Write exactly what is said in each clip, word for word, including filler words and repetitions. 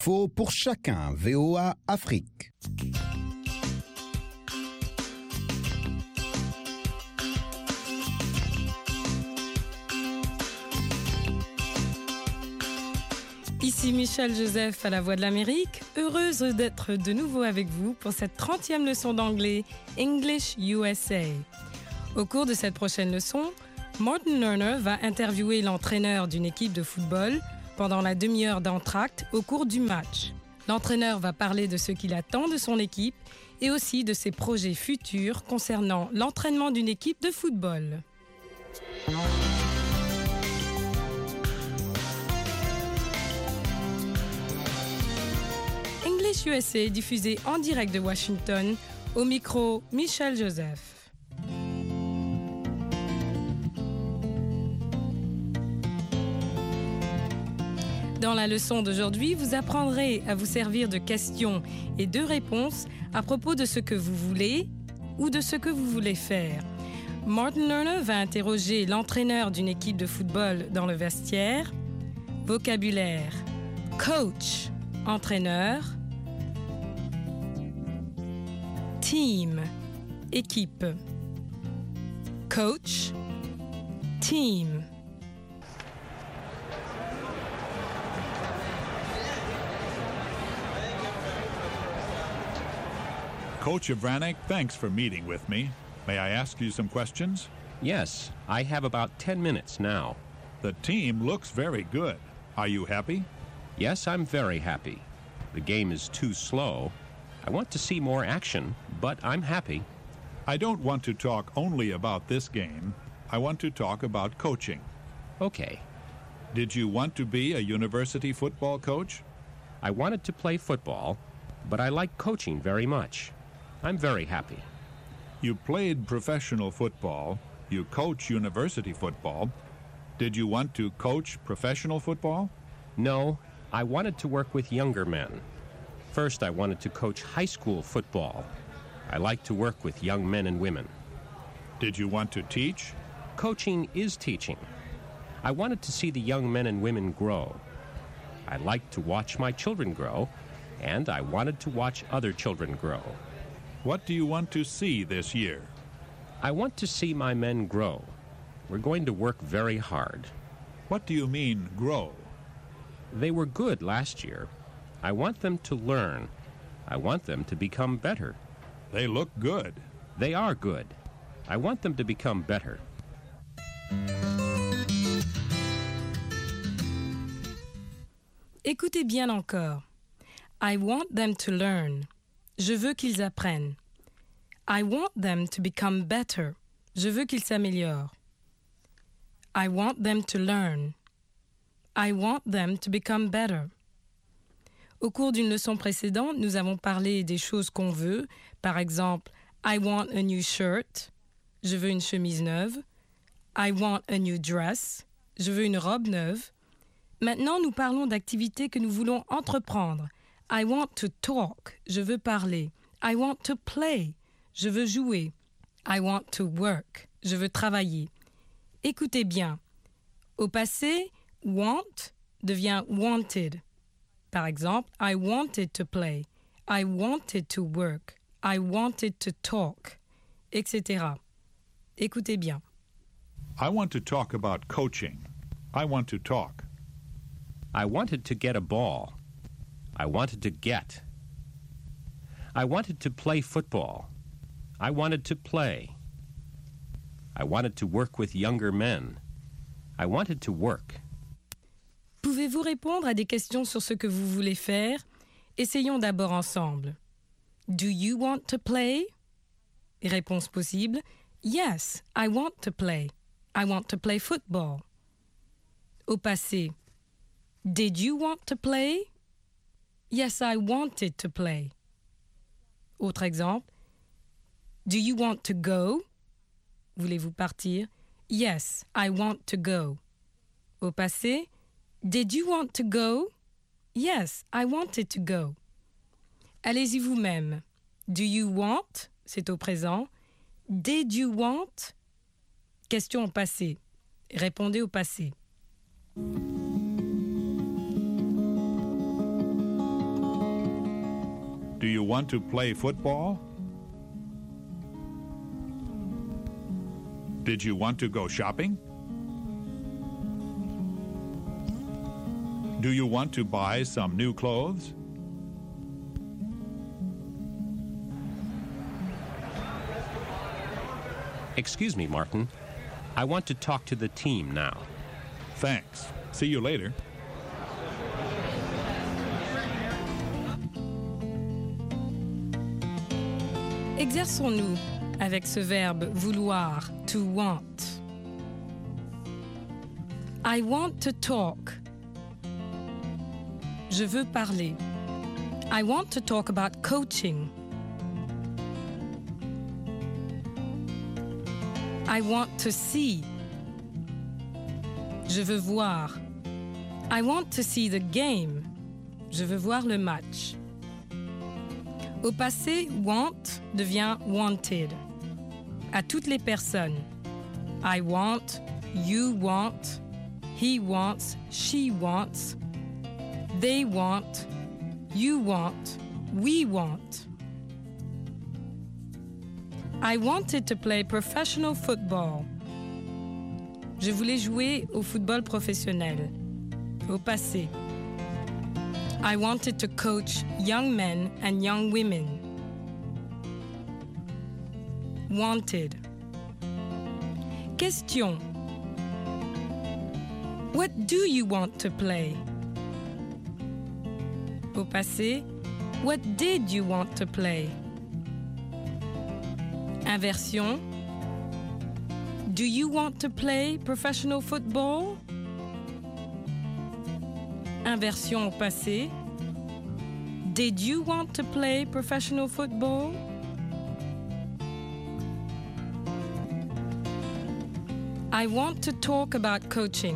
Faux pour chacun, V O A Afrique. Ici Michel Joseph à la Voix de l'Amérique, heureuse d'être de nouveau avec vous pour cette trentième leçon d'anglais English U S A. Au cours de cette prochaine leçon, Martin Lerner va interviewer l'entraîneur d'une équipe de football pendant la demi-heure d'entracte au cours du match. L'entraîneur va parler de ce qu'il attend de son équipe et aussi de ses projets futurs concernant l'entraînement d'une équipe de football. English U S A diffusé en direct de Washington, au micro Michel Joseph. Dans la leçon d'aujourd'hui, vous apprendrez à vous servir de questions et de réponses à propos de ce que vous voulez ou de ce que vous voulez faire. Martin Lerner va interroger l'entraîneur d'une équipe de football dans le vestiaire. Vocabulaire: coach, entraîneur. Team, équipe. Coach, team. Coach Avranic, thanks for meeting with me. May I ask you some questions? Yes, I have about ten minutes now. The team looks very good. Are you happy? Yes, I'm very happy. The game is too slow. I want to see more action, but I'm happy. I don't want to talk only about this game. I want to talk about coaching. Okay. Did you want to be a university football coach? I wanted to play football, but I like coaching very much. I'm very happy. You played professional football. You coach university football. Did you want to coach professional football? No, I wanted to work with younger men. First, I wanted to coach high school football. I like to work with young men and women. Did you want to teach? Coaching is teaching. I wanted to see the young men and women grow. I like to watch my children grow, and I wanted to watch other children grow. What do you want to see this year? I want to see my men grow. We're going to work very hard. What do you mean, grow? They were good last year. I want them to learn. I want them to become better. They look good. They are good. I want them to become better. Écoutez bien encore. I want them to learn. Je veux qu'ils apprennent. I want them to become better. Je veux qu'ils s'améliorent. I want them to learn. I want them to become better. Au cours d'une leçon précédente, nous avons parlé des choses qu'on veut. Par exemple, I want a new shirt. Je veux une chemise neuve. I want a new dress. Je veux une robe neuve. Maintenant, nous parlons d'activités que nous voulons entreprendre. I want to talk. Je veux parler. I want to play. Je veux jouer. I want to work. Je veux travailler. Écoutez bien. Au passé, want devient wanted. Par exemple, I wanted to play. I wanted to work. I wanted to talk, et cetera. Écoutez bien. I want to talk about coaching. I want to talk. I wanted to get a ball. I wanted to get. I wanted to play football. I wanted to play. I wanted to work with younger men. I wanted to work. Pouvez-vous répondre à des questions sur ce que vous voulez faire? Essayons d'abord ensemble. Do you want to play? Réponse possible. Yes, I want to play. I want to play football. Au passé. Did you want to play? Yes, I wanted to play. Autre exemple. Do you want to go? Voulez-vous partir? Yes, I want to go. Au passé. Did you want to go? Yes, I wanted to go. Allez-y vous-même. Do you want? C'est au présent. Did you want? Question au passé. Répondez au passé. Do you want to play football? Did you want to go shopping? Do you want to buy some new clothes? Excuse me, Martin. I want to talk to the team now. Thanks. See you later. Exerçons-nous avec ce verbe vouloir, to want. I want to talk. Je veux parler. I want to talk about coaching. I want to see. Je veux voir. I want to see the game. Je veux voir le match. Au passé, want devient wanted. À toutes les personnes. I want, you want, he wants, she wants, they want, you want, we want. I wanted to play professional football. Je voulais jouer au football professionnel. Au passé. I wanted to coach young men and young women. Wanted. Question. What do you want to play? Au passé, what did you want to play? Inversion. Do you want to play professional football? Inversion au passé. Did you want to play professional football? I want to talk about coaching.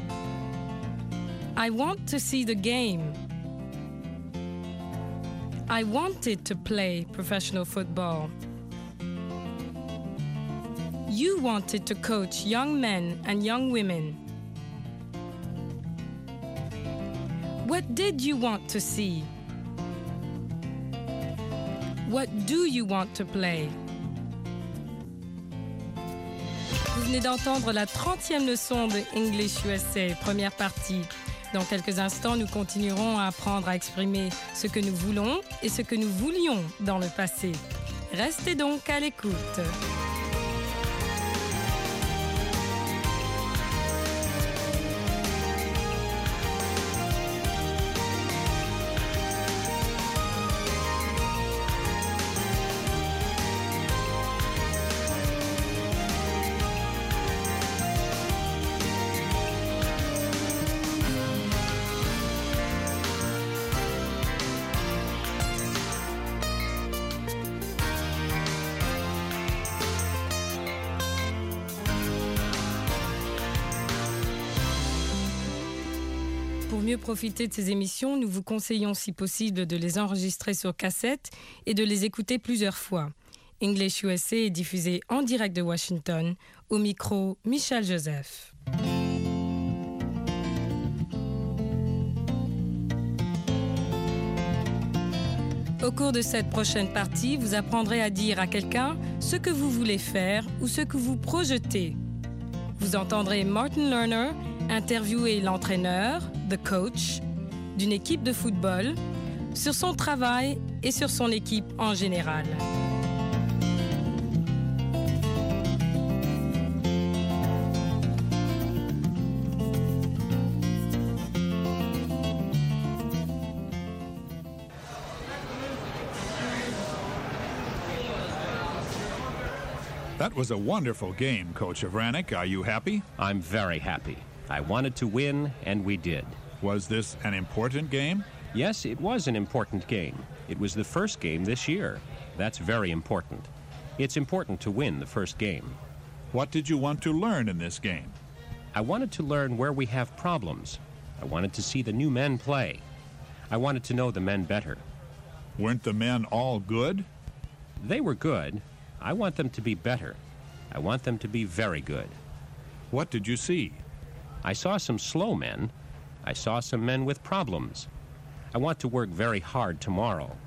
I want to see the game. I wanted to play professional football. You wanted to coach young men and young women. What did you want to see? What do you want to play? Vous venez d'entendre la trentième leçon de English U S A, première partie. Dans quelques instants, nous continuerons à apprendre à exprimer ce que nous voulons et ce que nous voulions dans le passé. Restez donc à l'écoute. Pour mieux profiter de ces émissions, nous vous conseillons si possible de les enregistrer sur cassette et de les écouter plusieurs fois. English U S A est diffusé en direct de Washington. Au micro, Michel Joseph. Au cours de cette prochaine partie, vous apprendrez à dire à quelqu'un ce que vous voulez faire ou ce que vous projetez. Vous entendrez Martin Lerner interviewer l'entraîneur, the coach, d'une équipe de football sur son travail et sur son équipe en général. That was a wonderful game, Coach Avranek. Are you happy? I'm very happy. I wanted to win, and we did. Was this an important game? Yes, it was an important game. It was the first game this year. That's very important. It's important to win the first game. What did you want to learn in this game? I wanted to learn where we have problems. I wanted to see the new men play. I wanted to know the men better. Weren't the men all good? They were good. I want them to be better. I want them to be very good. What did you see? I saw some slow men. I saw some men with problems. I want to work very hard tomorrow.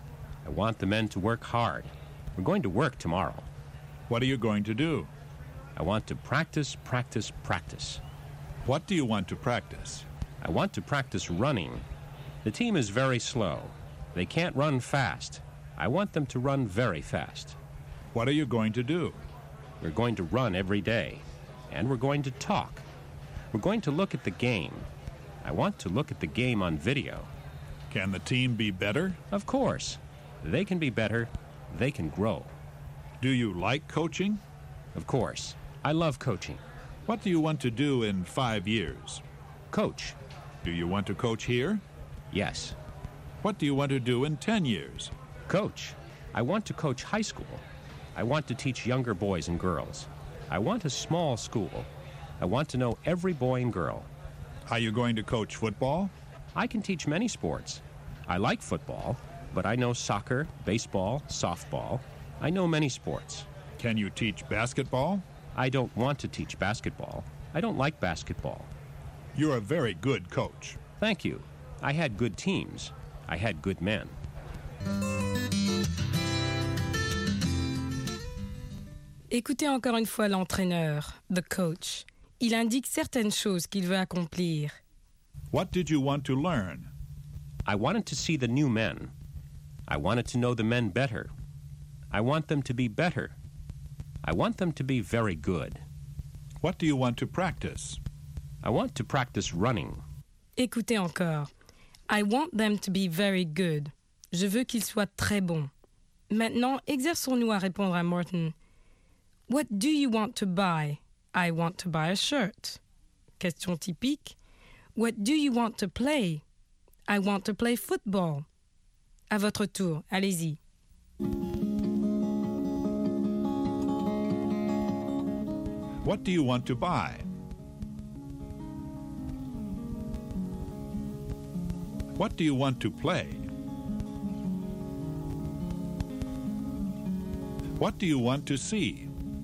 I want the men to work hard. We're going to work tomorrow. What are you going to do? I want to practice, practice, practice. What do you want to practice? I want to practice running. The team is very slow. They can't run fast. I want them to run very fast. What are you going to do? We're going to run every day. And we're going to talk. We're going to look at the game. I want to look at the game on video. Can the team be better? Of course. They can be better. They can grow. Do you like coaching? Of course. I love coaching. What do you want to do in five years? Coach. Do you want to coach here? Yes. What do you want to do in ten years? Coach. I want to coach high school. I want to teach younger boys and girls. I want a small school. I want to know every boy and girl. Are you going to coach football? I can teach many sports. I like football, but I know soccer, baseball, softball. I know many sports. Can you teach basketball? I don't want to teach basketball. I don't like basketball. You're a very good coach. Thank you. I had good teams. I had good men. Écoutez encore une fois l'entraîneur, the coach. Il indique certaines choses qu'il veut accomplir. What did you want to learn? I wanted to see the new men. I wanted to know the men better. I want them to be better. I want them to be very good. What do you want to practice? I want to practice running. Écoutez encore. I want them to be very good. Je veux qu'ils soient très bons. Maintenant, exerçons-nous à répondre à Morton. What do you want to buy? I want to buy a shirt. Question typique. What do you want to play? I want to play football. À votre tour, allez-y. What do you want to buy? What do you want to play? What do you want to see?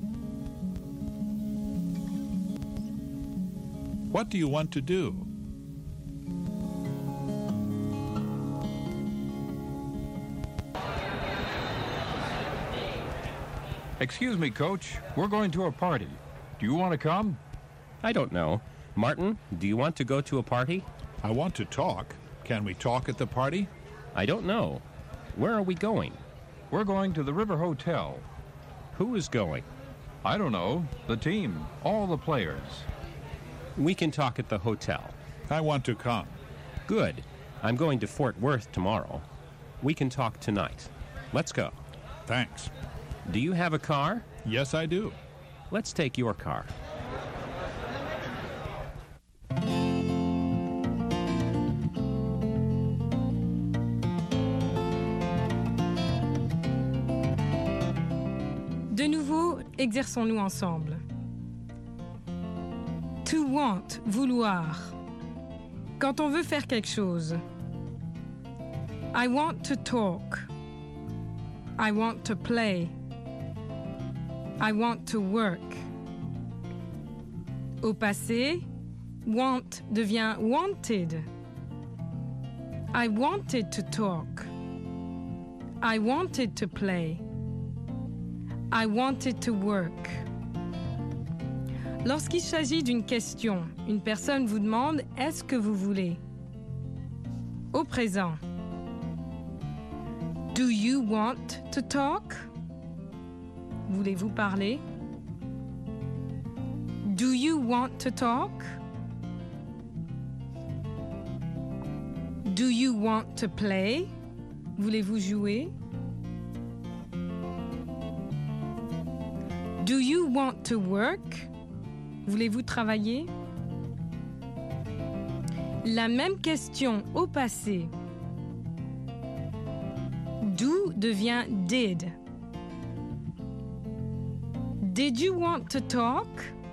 What do you want to do? Excuse me, Coach. We're going to a party. Do you want to come? I don't know. Martin, do you want to go to a party? I want to talk. Can we talk at the party? I don't know. Where are we going? We're going to the River Hotel. Who is going? I don't know. The team. All the players. We can talk at the hotel. I want to come. Good. I'm going to Fort Worth tomorrow. We can talk tonight. Let's go. Thanks. Do you have a car? Yes, I do. Let's take your car. De nouveau, exerçons-nous ensemble. To want, vouloir. Quand on veut faire quelque chose. I want to talk. I want to play. I want to work. Au passé, want devient wanted. I wanted to talk. I wanted to play. I wanted to work. Lorsqu'il s'agit d'une question, une personne vous demande « Est-ce que vous voulez ?» Au présent. Do you want to talk? Voulez-vous parler? Do you want to talk? Do you want to play? Voulez-vous jouer? Do you want to work? Voulez-vous travailler? La même question au passé. Do devient did. Did you want to talk?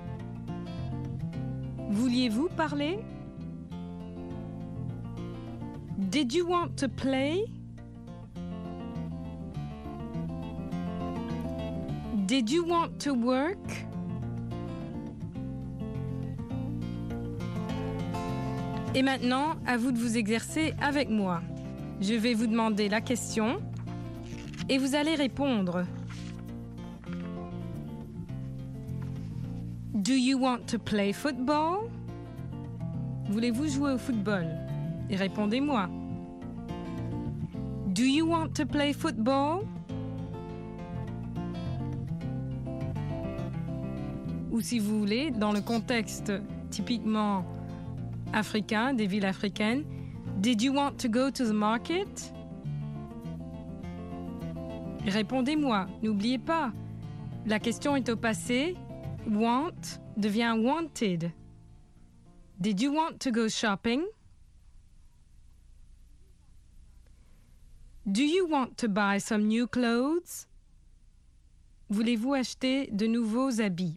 Vouliez-vous parler? Did you want to play? Did you want to work? Et maintenant, à vous de vous exercer avec moi. Je vais vous demander la question. Et vous allez répondre. Do you want to play football? Voulez-vous jouer au football? Et répondez-moi. Do you want to play football? Ou si vous voulez, dans le contexte typiquement africain, des villes africaines, Did you want to go to the market? Répondez-moi, n'oubliez pas, la question est au passé, want devient wanted. Did you want to go shopping? Do you want to buy some new clothes? Voulez-vous acheter de nouveaux habits?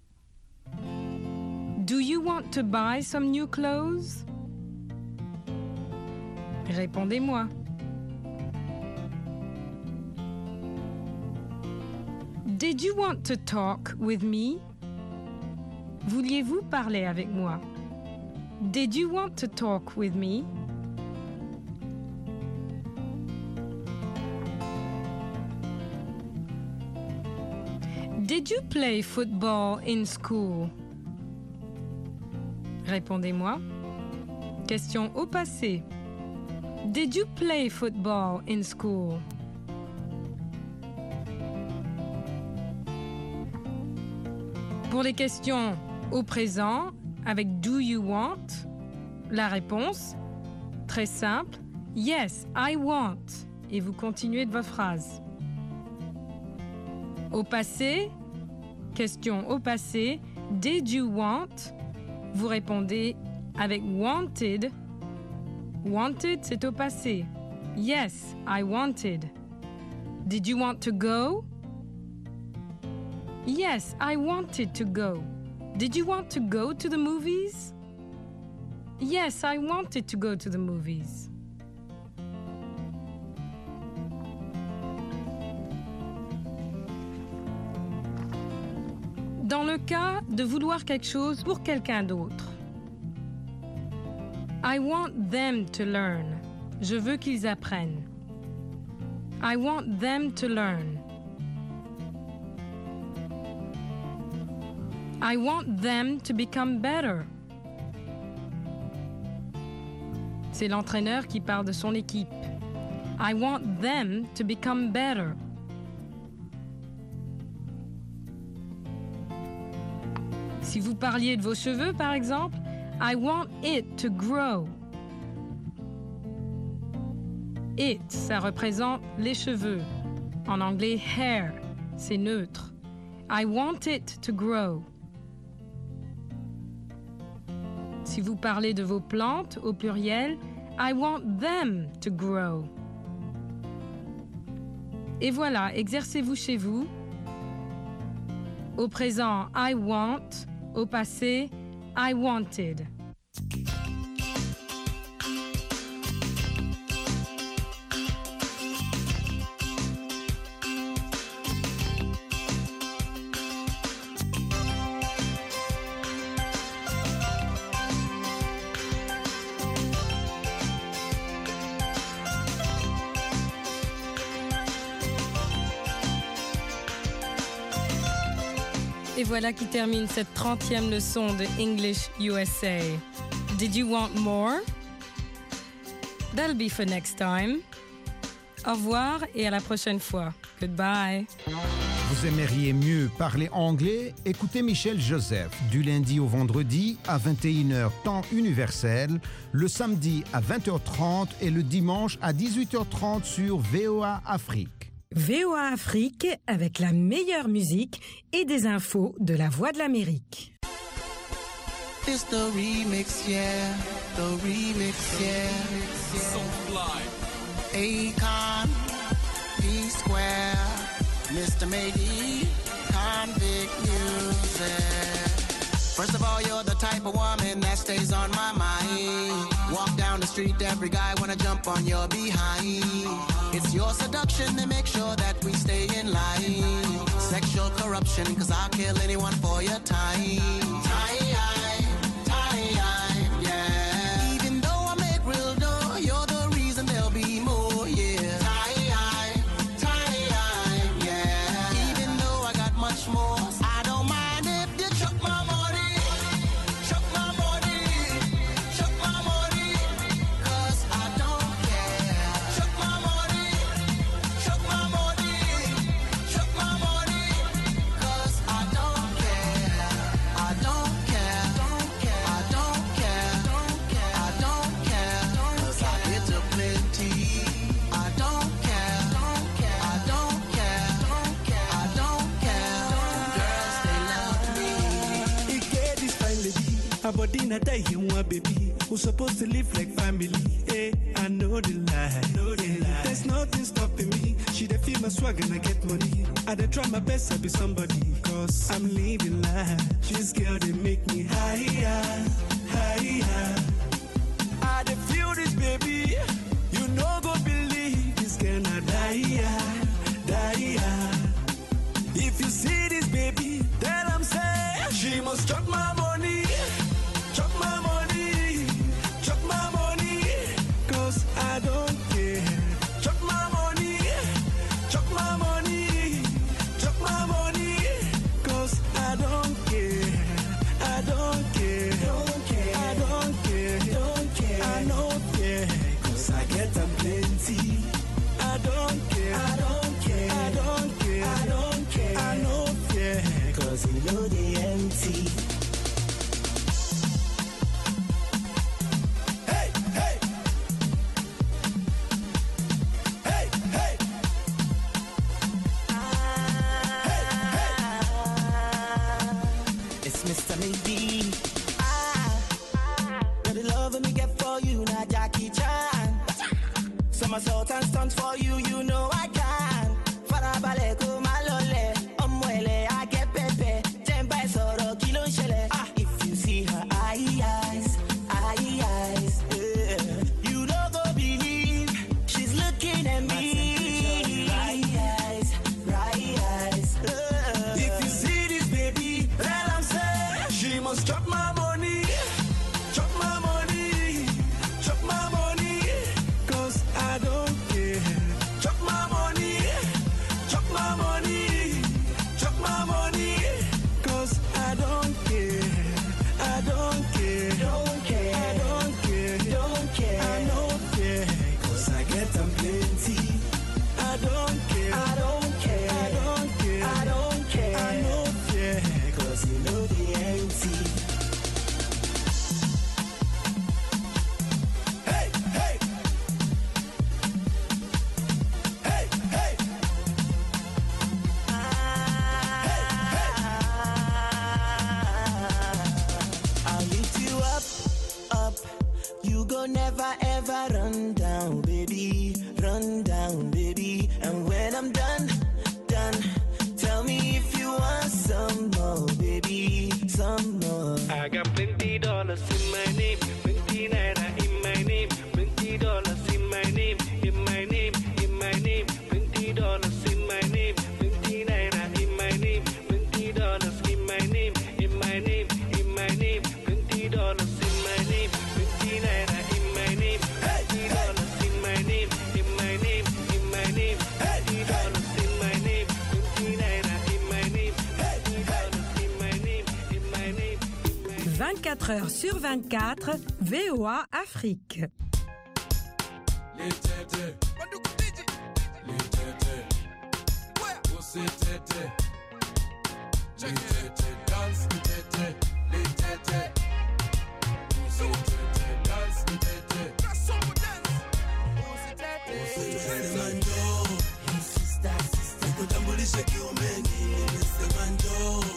Do you want to buy some new clothes? Répondez-moi. Did you want to talk with me? Vouliez-vous parler avec moi? Did you want to talk with me? Did you play football in school? Répondez-moi. Question au passé. Did you play football in school? Pour les questions au présent, avec do you want, la réponse, très simple, yes, I want. Et vous continuez de votre phrase. Au passé, question au passé, did you want? Vous répondez avec wanted. Wanted, c'est au passé. Yes, I wanted. Did you want to go? Yes, I wanted to go. Did you want to go to the movies? Yes, I wanted to go to the movies. Dans le cas de vouloir quelque chose pour quelqu'un d'autre. I want them to learn. Je veux qu'ils apprennent. I want them to learn. I want them to become better. C'est l'entraîneur qui parle de son équipe. I want them to become better. Si vous parliez de vos cheveux, par exemple, I want it to grow. It, ça représente les cheveux. En anglais, hair, c'est neutre. I want it to grow. Si vous parlez de vos plantes, au pluriel, I want them to grow. Et voilà, exercez-vous chez vous. Au présent, I want. Au passé, I wanted. Et voilà qui termine cette trentième leçon de English U S A. Did you want more? That'll be for next time. Au revoir et à la prochaine fois. Goodbye. Vous aimeriez mieux parler anglais? Écoutez Michel Joseph du lundi au vendredi à vingt et une heures temps universel, le samedi à vingt heures trente et le dimanche à dix-huit heures trente sur V O A Afrique. V O A Afrique avec la meilleure musique et des infos de la Voix de l'Amérique. It's the remix, yeah, the remix, yeah. So fly. Akon, P-Square, Mister Maybe, Convict Music. First of all, you're the type of woman that stays on my mind. Walk down the street, every guy wanna jump on your behind. It's your seduction that makes sure that we stay in line. Sexual corruption, cause I'll kill anyone for your time. Time, time, yeah. Even though I make real dough, you're the reason there'll be more, yeah. Time, time, Our body not die here, one baby. We're supposed to live like family. Hey, I know the lie. Know the lie. There's nothing stopping me. She dey feel my swag and I get money. I dey try my best to be somebody, cause I'm living life. This girl they make me higher, higher. I dey feel this baby. You know go believe this girl not die, die. If you see this baby, then I'm saying she must chop my money, chop my money, chop my money, cause I don't care. Chop my money, chop my money, chop my money, cause I don't care. I don't care, don't care, I don't care, don't care, I don't care, cause I get them plenty. I don't care, I don't care, I don't care, I don't care, I don't care, cause you know they empty. Hey, hey, hey, hey, hey, hey. It's Mister Maybe. Ah, got the love me get for you, not Jackie Chan. Somersault and stunts for you, you know I can. Farabale ko malole, omwele I get pepe. Jemba soro kilo shele. Ah, if you see her eyes, eyes, yeah. You don't go believe she's looking at me. Right eyes, right eyes. Yeah. If you see this baby, then I'm saying she must chop my money, chop my money, chop my money, cause I don't care. Chop my money, chop my money, chop my money, cause I don't care. I don't care, don't care, I don't care, don't care, I don't care, cause I get them plenty. I don't care, I don't care, I don't care, I don't care, I don't care, cause you know they empty. Hey, hey, hey, hey, I'll lift you up, up. You go never ever run down, baby. Run down, baby. And when I'm done, done, tell me if you want some more, baby. Some more. I got plenty dollars in my name, plenty naira in my name, plenty dollars in my name, in my name, in my name, plenty dollars in my name, plenty naira in my name, plenty dollars in my name, in my name, in my name, plenty dollars in my name, plenty naira in my name, plenty dollars in my name, in my name, in my name, plenty dollars in my name, plenty naira in my name, plenty dollars in my name, in my name. vingt-quatre heures sur vingt-quatre, V O A Afrique. Les tétés, les tétés, où c'est tétés, les tétés, danse les tétés, les tétés, où c'est tétés, danse les tétés, où c'est tétés, c'est manjo, nikutambulishe kiumeni, nimese manjo,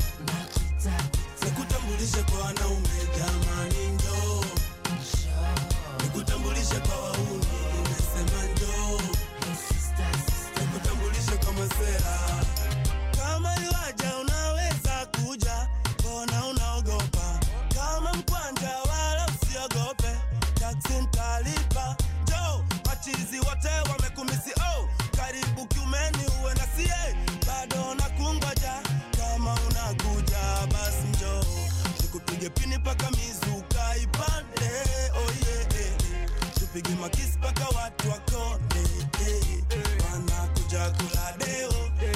nikutambulishe kwa wanaume jamani njoo, nikutambulishe kwa wauni, nimesema njoo, nikutambulishe kwa masera. Kama yuaja unaweza kuja, mbona unaogopa? Kama mkwanja wala usiogope, taksi nitalipa. Njoo, machizi wote wamekumisi, oh, karibu kiumeni uwe na C A, bado nakungoja. Kama unakuja basi njoo, nikupige pini paka mizuka ipande, oh yeah, yeah. Tupige makisi paka watu wakone, eh, eh. Wanakuja kula deo,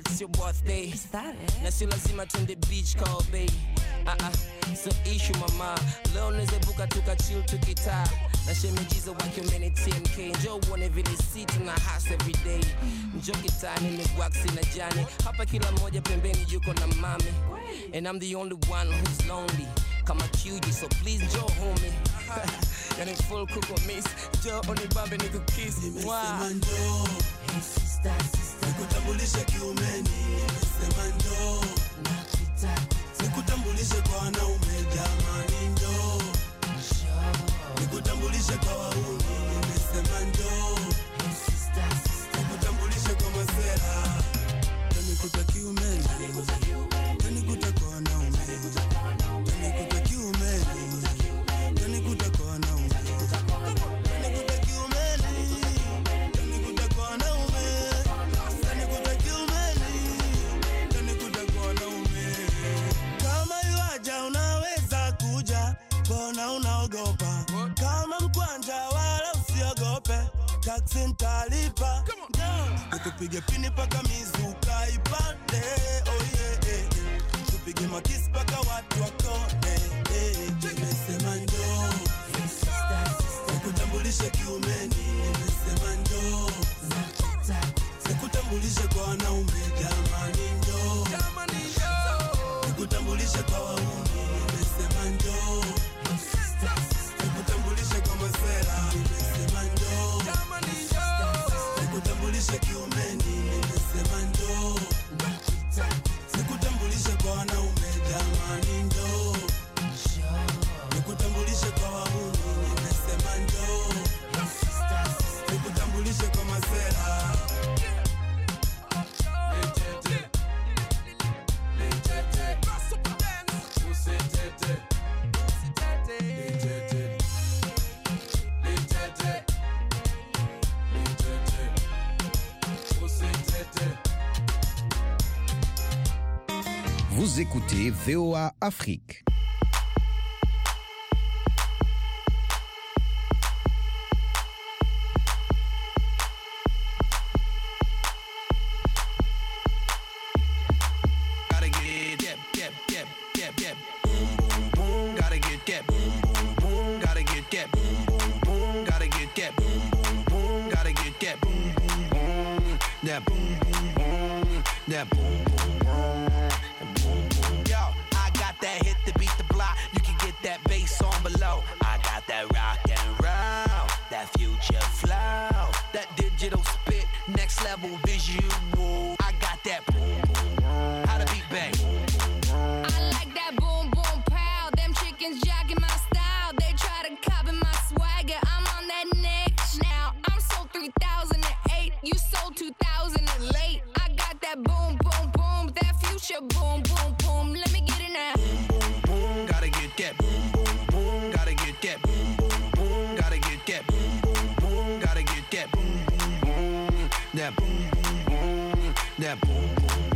it's your birthday. Is that it? Na si lazima twende beach call baby. Uh-uh, so issue mama. Leo neze buka tuka chill tukitaa. Na shemejiza wakimene T M K. Njoo uone vile sit na house every day. Njoo kitani ni waxi na jani. Hapa kila moja pembeni yuko na mami. And I'm the only one who's lonely. Kama Q G, so please njoo homie. Yani full kuko miss. Njoo onibambe nikukiss. Nimesema njoo. Hey sister, sister. Nikutambulishe kiumeni. Nimesema njoo. Nakita, nikutambulishe kwa wanaume jamani njoo. Nikutambulishe kwa wauni. Nimesema njoo. Hey sister, sister. Nikutambulishe kwa masera. Nikuta kiumeni. Nikuta kwa wanaume. Nikuta kiumeni. Nikuta kwa wanaume. Nikuta kiumeni. Nikuta kwa wanaume. Nikuta kiumeni. Nikuta kwa wanaume. Kama yuaja unaweza kuja, mbona unaogopa? Kama mkwanja wala usiogope, taksi nitalipa. Nikupige pini paka mizuka ipande. Oh yeah, yeah. Tupige makisi paka watu wakone. Nimesema njoo. Nikutambulishe kiumeni. Nimesema njoo. Nikutambulishe kwa wanaume jamani njoo. Nikutambulishe kwa wauni. Nimesema njoo. Nikutambulishe kwa masera. Nimesema njoo. Nikutambulishe kiumeni. Nimesema njoo. Nikutambulishe kwa wanaume jamani njoo. Nikutambulishe kwa wauni. Nimesema njoo. Nikutambulishe kwa masera. Vous écoutez V O A Afrique. Gotta get, get, get, get, get, get, boom, boom, boom. Gotta get, get, boom, boom, boom. Gotta get, get, boom, boom, boom. Gotta get, get, boom, boom, boom. Gotta get, get, boom, boom, boom. That boom, boom, boom. That boom, boom, boom. Boom, boom. Yo, I got that hit to beat the block. You can get that bass on below. I got that rock and roll, that future flow, that digital spit, next level visual. I got that boom, boom, boom. How to beat bang. I like that boom, boom, pow. Them chickens jacking my style. They try to copy my swagger. I'm on that next now. I'm sold three thousand eight. You sold two thousand late. I got that boom, boom, boom. That future boom, boom, boom. Let me get it now. Boom, boom, boom. Gotta get that boom, boom, boom. Gotta get that boom, boom, boom. Gotta get that boom, boom, boom. Gotta get that boom, boom, boom. That boom, boom, boom. That boom, boom,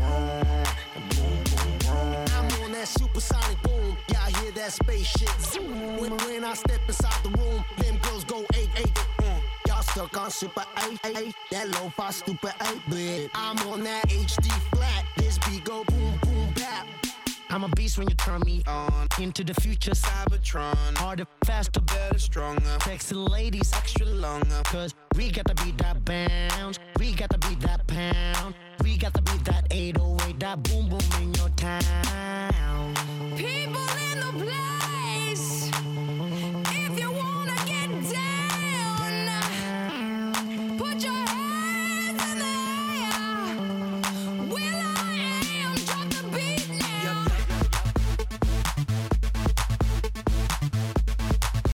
boom. I'm on that supersonic boom. Y'all hear that spaceship zoom. When, when I step inside the room, them girls go eight eight. Mm. Y'all stuck on super eight eight. That lo-fi stupid eight bit. I'm on that H D flat. This beat go boom boom bap. I'm a beast when you turn me on. Into the future, Cybertron. Harder, faster, better, stronger. Sexy ladies, extra longer. Cause we got to beat that bounce. We got to beat that pound. We got to beat that eight oh eight. That boom boom in your town. People in the place.